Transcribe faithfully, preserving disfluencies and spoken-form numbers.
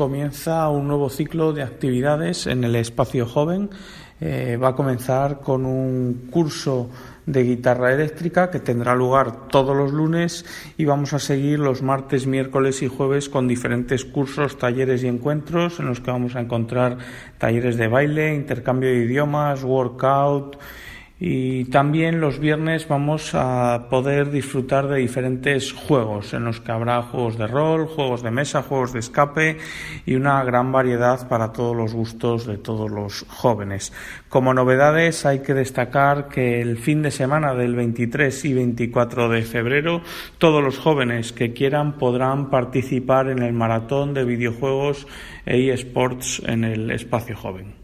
comienza un nuevo ciclo de actividades en el Espacio Joven. Eh, va a comenzar con un curso de guitarra eléctrica que tendrá lugar todos los lunes y vamos a seguir los martes, miércoles y jueves con diferentes cursos, talleres y encuentros en los que vamos a encontrar talleres de baile, intercambio de idiomas, workout. Y también los viernes vamos a poder disfrutar de diferentes juegos en los que habrá juegos de rol, juegos de mesa, juegos de escape y una gran variedad para todos los gustos de todos los jóvenes. Como novedades hay que destacar que el fin de semana del veintitrés y veinticuatro de febrero todos los jóvenes que quieran podrán participar en el maratón de videojuegos e eSports en el Espacio Joven.